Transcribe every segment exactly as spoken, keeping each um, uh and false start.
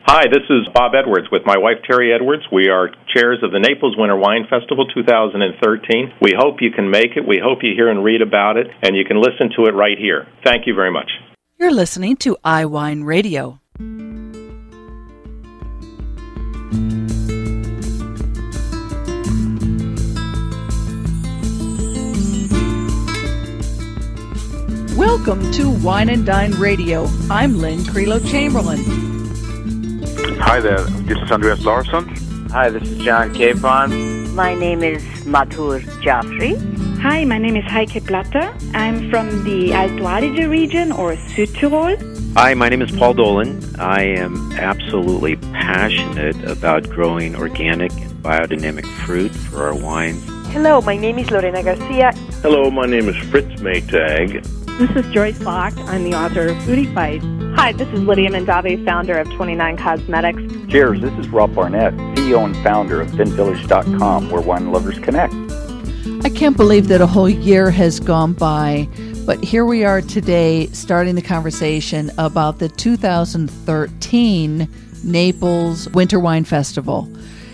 Hi, this is Bob Edwards with my wife, Terry Edwards. We are chairs of the Naples Winter Wine Festival two thousand thirteen. We hope you can make it. We hope you hear and read about it, and you can listen to it right here. Thank you very much. You're listening to iWine Radio. Welcome to Wine and Dine Radio. I'm Lynn Creelo-Chamberlain. Hi there, this is Andreas Larsson. Hi, this is John Capon. My name is Madhur Jaffrey. Hi, my name is Heike Platter. I'm from the Alto Adige region, or Südtirol. Hi, my name is Paul Dolan. I am absolutely passionate about growing organic and biodynamic fruit for our wines. Hello, my name is Lorena Garcia. Hello, my name is Fritz Maytag. This is Joyce Locke. I'm the author of Foodie Fight. Hi, this is Lydia Mondavi, founder of twenty-nine Cosmetics. Cheers, this is Rob Barnett, C E O and founder of Vin Village dot com, where wine lovers connect. I can't believe that a whole year has gone by, but here we are today starting the conversation about the two thousand thirteen Naples Winter Wine Festival,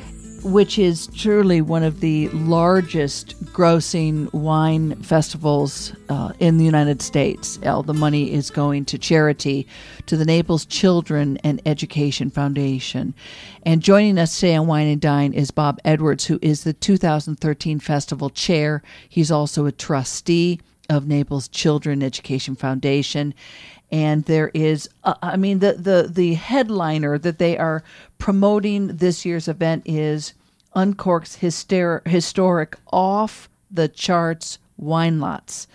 which is truly one of the largest grossing wine festivals uh, in the United States. All the money is going to charity, to the Naples Children and Education Foundation. And joining us today on Wine and Dine is Bob Edwards, who is the two thousand thirteen festival chair. He's also a trustee of Naples Children Education Foundation. And there is, uh, I mean, the, the, the headliner that they are promoting this year's event is Uncork's hyster- historic off-the-charts wine lots.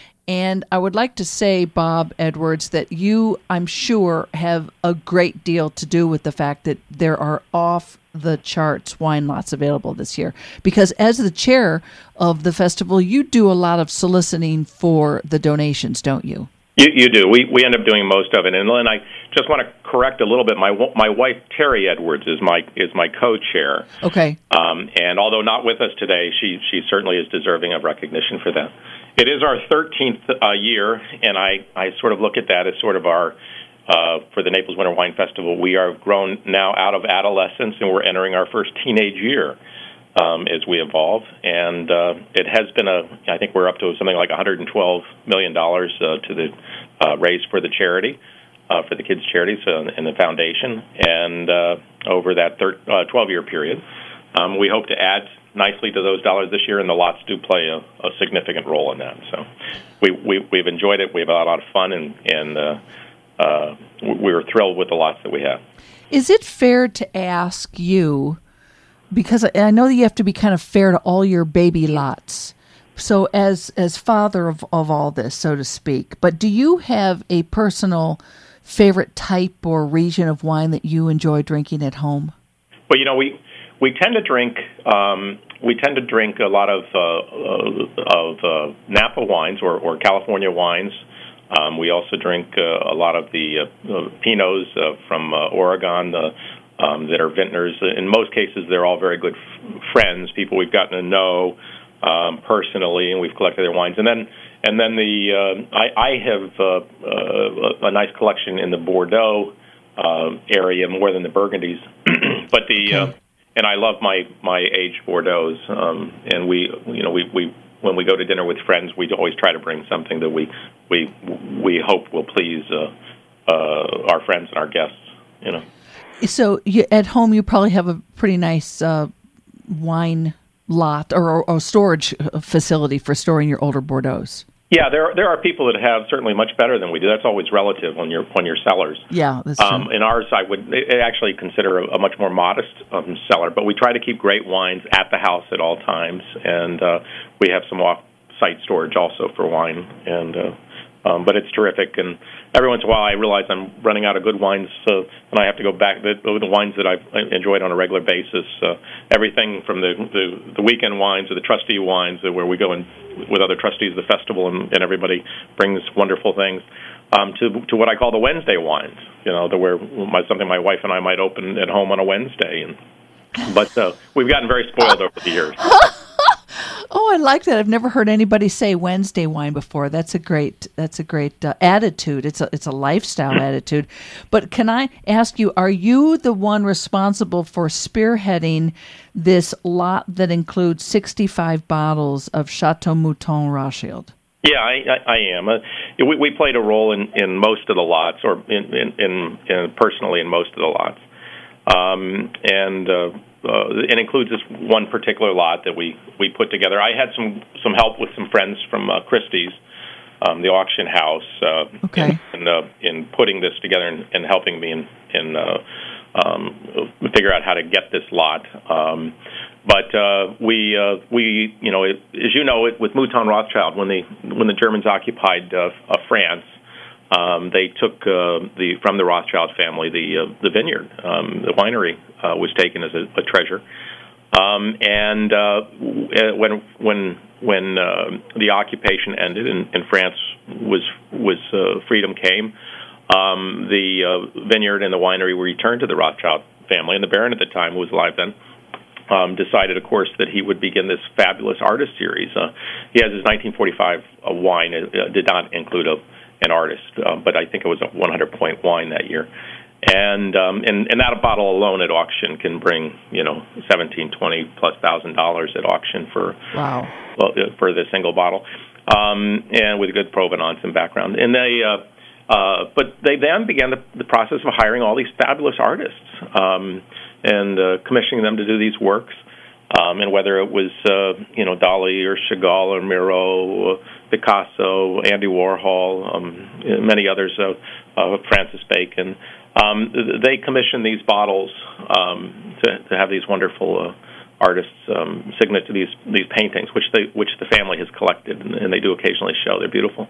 And I would like to say, Bob Edwards, that you, I'm sure, have a great deal to do with the fact that there are off-the-charts wine lots available this year. Because as the chair of the festival, you do a lot of soliciting for the donations, don't you? You, you do. We we end up doing most of it. And Lynn, I just want to correct a little bit. My my wife Terry Edwards is my is my co-chair. Okay. Um, and although not with us today, she she certainly is deserving of recognition for that. It is our thirteenth uh, year, and I, I sort of look at that as sort of our uh, for the Naples Winter Wine Festival. We are grown now out of adolescence, and we're entering our first teenage year. Um, as we evolve, and uh, it has been a, I think we're up to something like one hundred twelve million dollars uh, to the uh, raised for the charity, uh, for the kids' charities uh, and the foundation, and uh, over that thir- uh, twelve-year period. Um, we hope to add nicely to those dollars this year, and the lots do play a, a significant role in that. So we, we, we've enjoyed it. We've had a lot of fun, and, and uh, uh, we were thrilled with the lots that we have. Is it fair to ask you, because I know that you have to be kind of fair to all your baby lots. So as as father of, of all this, so to speak, but do you have a personal favorite type or region of wine that you enjoy drinking at home? Well, you know, we we tend to drink um, we tend to drink a lot of uh, of uh, Napa wines or, or California wines. Um, we also drink uh, a lot of the uh, Pinots uh, from uh, Oregon. The Um, that are vintners. In most cases, they're all very good f- friends, people we've gotten to know um, personally, and we've collected their wines. And then, and then the uh, I, I have uh, uh, a nice collection in the Bordeaux uh, area more than the Burgundies, but the uh, and I love my my aged Bordeaux's. Um, and we, you know, we, we when we go to dinner with friends, we always try to bring something that we we we hope will please uh, uh, our friends and our guests. You know. So you, at home, you probably have a pretty nice uh, wine lot or, or, or storage facility for storing your older Bordeaux's. Yeah, there there are people that have certainly much better than we do. That's always relative on your on your cellars. Yeah, that's um, true. in ours, I would actually consider a, a much more modest um, cellar, but we try to keep great wines at the house at all times, and uh, we have some off-site storage also for wine, and uh, um, but it's terrific. And every once in a while, I realize I'm running out of good wines, uh, and I have to go back to the, the wines that I've enjoyed on a regular basis. Uh, everything from the, the the weekend wines or the trustee wines, uh, where we go in with other trustees of the festival, and, and everybody brings wonderful things, um, to to what I call the Wednesday wines. You know, the, where my, something my wife and I might open at home on a Wednesday. And but uh, we've gotten very spoiled over the years. Oh, I like that. I've never heard anybody say Wednesday wine before. That's a great. That's a great uh, attitude. It's a it's a lifestyle attitude. But can I ask you? Are you the one responsible for spearheading this lot that includes sixty-five bottles of Chateau Mouton Rothschild? Yeah, I, I, I am. Uh, we, we played a role in, in most of the lots, or in, in, in, in personally in most of the lots, um, and uh, uh, it includes this one particular lot that we, we put together. I had some, some help with some friends from uh, Christie's, um, the auction house, uh, okay. in in, uh, in putting this together and, and helping me in in uh, um, figure out how to get this lot. Um, But uh, we, uh, we, you know, it, as you know, it, with Mouton Rothschild, when the when the Germans occupied uh, uh, France, um, they took uh, the from the Rothschild family the uh, the vineyard, um, the winery uh, was taken as a, a treasure, um, and uh, when when when uh, the occupation ended and, and France was was uh, freedom came, um, the uh, vineyard and the winery were returned to the Rothschild family, and the Baron at the time, who was alive then, Um, decided, of course, that he would begin this fabulous artist series. Uh, he has his nineteen forty-five uh, wine. It uh, did not include a, an artist, uh, but I think it was a one hundred point wine that year. And, um, and and that bottle alone at auction can bring, you know, seventeen, twenty plus thousand dollars at auction for wow. well, for the single bottle, um, and with good provenance and background. And they, uh, uh, but they then began the, the process of hiring all these fabulous artists. Um, and uh, commissioning them to do these works, um, and whether it was, uh, you know, Dali or Chagall or Miro, uh, Picasso, Andy Warhol, um, many others, uh, uh, Francis Bacon, um, they commissioned these bottles um, to, to have these wonderful uh, artists um, signet to these these paintings, which they which the family has collected, and, and they do occasionally show. They're beautiful.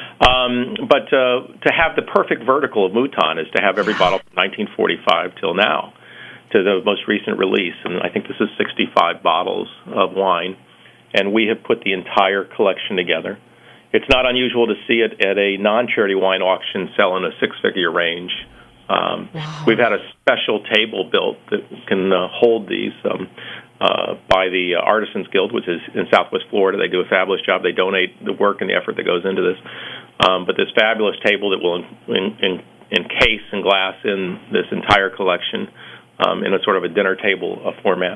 Um, but uh, to have the perfect vertical of Mouton is to have every bottle from nineteen forty-five till now, to the most recent release, and I think this is sixty-five bottles of wine, and we have put the entire collection together. It's not unusual to see it at a non-charity wine auction sell in a six-figure range. Um, wow. We've had a special table built that can uh, hold these um, uh, by the uh, Artisans Guild, which is in Southwest Florida. They do a fabulous job. They donate the work and the effort that goes into this. Um, but this fabulous table that will in, in, in, encase and glass in this entire collection, Um, in a sort of a dinner table uh, format,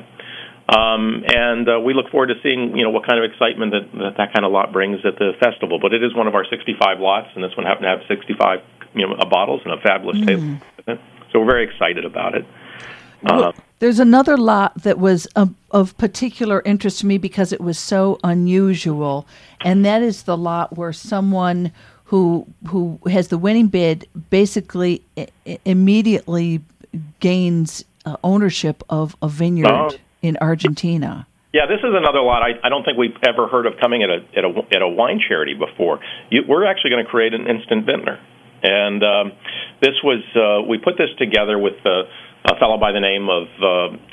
um, and uh, we look forward to seeing, you know, what kind of excitement that, that that kind of lot brings at the festival. But it is one of our sixty-five lots, and this one happened to have sixty-five, you know, uh, bottles and a fabulous mm. table. So we're very excited about it. Well, uh, there's another lot that was of, of particular interest to me because it was so unusual, and that is the lot where someone who who has the winning bid basically I- immediately gains uh, ownership of a vineyard oh. in Argentina. Yeah, this is another lot I, I don't think we've ever heard of coming at a at a, at a wine charity before. You, we're actually going to create an instant vintner, and um, this was uh, we put this together with uh, a fellow by the name of uh,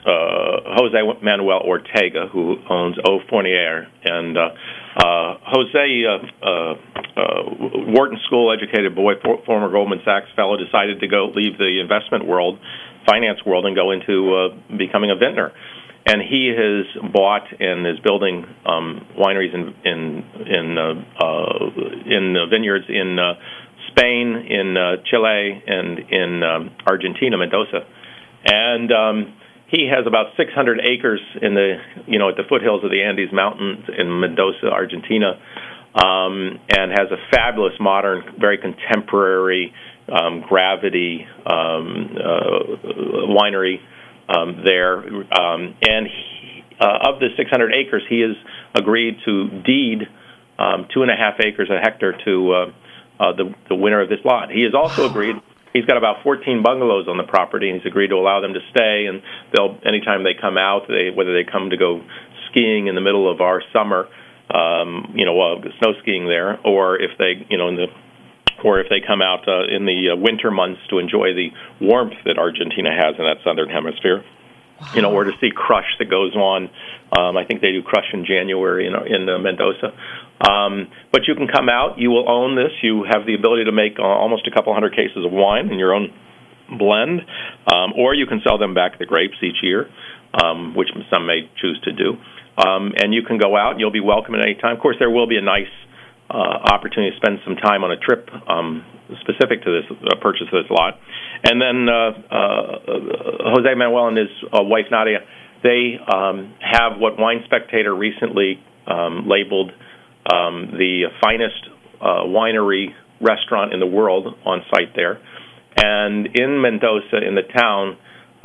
uh, Jose Manuel Ortega, who owns Eau Fournier, and uh, uh, Jose, uh, uh, uh, Wharton School educated boy, for, former Goldman Sachs fellow, decided to go leave the investment world, finance world, and go into uh, becoming a vintner. And he has bought and is building um, wineries in in in uh, uh, in uh, vineyards in uh, Spain, in uh, Chile, and in um, Argentina, Mendoza. And um, he has about six hundred acres in the, you know, at the foothills of the Andes Mountains in Mendoza, Argentina, um, and has a fabulous, modern, very contemporary, um, gravity um, uh, winery um, there. Um, and he, uh, of the six hundred acres, he has agreed to deed um, two and a half acres a hectare to uh, uh, the, the winner of this lot. He has also agreed. He's got about fourteen bungalows on the property, and he's agreed to allow them to stay. And they'll, anytime they come out, they, whether they come to go skiing in the middle of our summer, um, you know, uh, snow skiing there, or if they, you know, in the, or if they come out uh, in the uh, winter months to enjoy the warmth that Argentina has in that southern hemisphere. Wow. You know, or to see crush that goes on. Um, I think they do crush in January in, in uh, Mendoza. Um, but you can come out. You will own this. You have the ability to make uh, almost a couple hundred cases of wine in your own blend, um, or you can sell them back the grapes each year. um, which some may choose to do. Um, and you can go out, and you'll be welcome at any time. Of course, there will be a nice uh, opportunity to spend some time on a trip um, specific to this uh, purchase of this lot. And then uh, uh, Jose Manuel and his uh, wife, Nadia, they um, have what Wine Spectator recently um, labeled um, the finest uh, winery restaurant in the world on site there. And in Mendoza, in the town,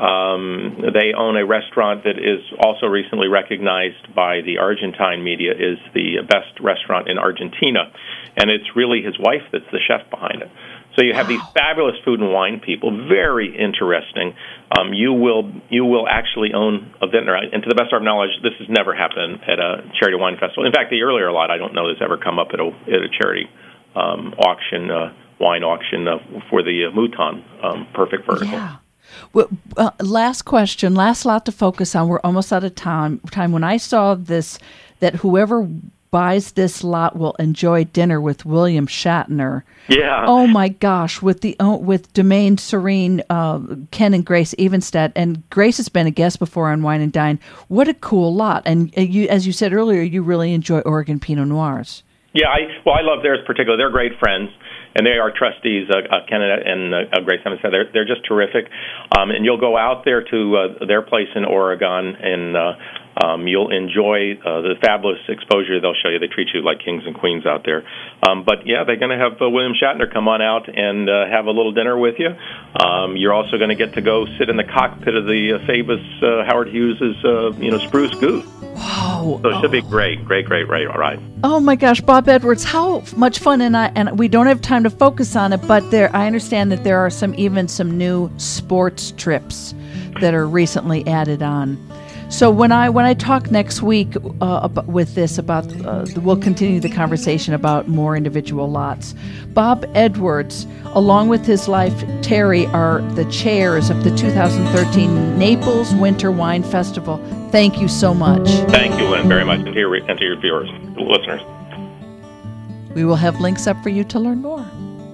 um, they own a restaurant that is also recently recognized by the Argentine media as the best restaurant in Argentina. And it's really his wife that's the chef behind it. So you have these fabulous food and wine people, very interesting. Um, you will you will actually own a vintner. And to the best of our knowledge, this has never happened at a charity wine festival. In fact, the earlier lot, I don't know has ever come up at a, at a charity um, auction, uh, wine auction uh, for the uh, Mouton, um, perfect vertical. Yeah. Well, uh, last question, last lot to focus on. We're almost out of time. Time when I saw this, that whoever buys this lot will enjoy dinner with William Shatner. Yeah. Oh my gosh, with the uh, with Domaine Serene, uh, Ken and Grace Evenstedt, and Grace has been a guest before on Wine and Dine. What a cool lot! And uh, you, as you said earlier, you really enjoy Oregon Pinot Noirs. Yeah, I well, I love theirs particularly. They're great friends, and they are trustees. Uh, uh, Ken and uh, Grace Evenstedt. They're they're just terrific. Um, and you'll go out there to uh, their place in Oregon, and uh, um, you'll enjoy uh, the fabulous exposure they'll show you. They treat you like kings and queens out there. Um, but yeah, they're going to have uh, William Shatner come on out and uh, have a little dinner with you. Um, you're also going to get to go sit in the cockpit of the uh, famous uh, Howard Hughes's uh, you know Spruce Goose. Wow! So it should be great, great, great, great. All right. Oh my gosh, Bob Edwards, how much fun! And I and we don't have time to focus on it, but there, I understand that there are some even some new sports trips that are recently added on. So when I when I talk next week uh, about, with this about uh, we'll continue the conversation about more individual lots. Bob Edwards, along with his wife Terry, are the chairs of the two thousand thirteen Naples Winter Wine Festival. Thank you so much. Thank you, Lynn, very much, and to your, and to your viewers, listeners. We will have links up for you to learn more.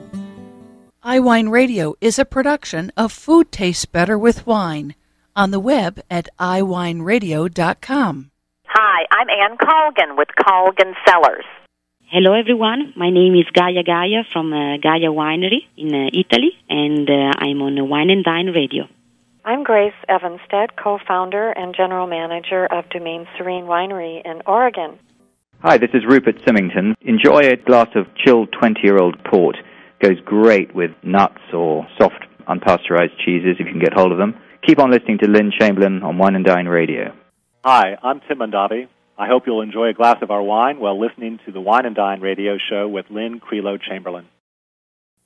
iWine Radio is a production of Food Tastes Better with Wine, on the web at i wine radio dot com. Hi, I'm Ann Colgan with Colgan Cellars. Hello, everyone. My name is Gaia Gaia from uh, Gaia Winery in uh, Italy, and uh, I'm on Wine and Dine Radio. I'm Grace Evenstedt, co-founder and general manager of Domaine Serene Winery in Oregon. Hi, this is Rupert Symington. Enjoy a glass of chilled twenty-year-old port. Goes great with nuts or soft, unpasteurized cheeses if you can get hold of them. Keep on listening to Lynn Chamberlain on Wine and Dine Radio. Hi, I'm Tim Mondavi. I hope you'll enjoy a glass of our wine while listening to the Wine and Dine Radio show with Lynn Creelo Chamberlain.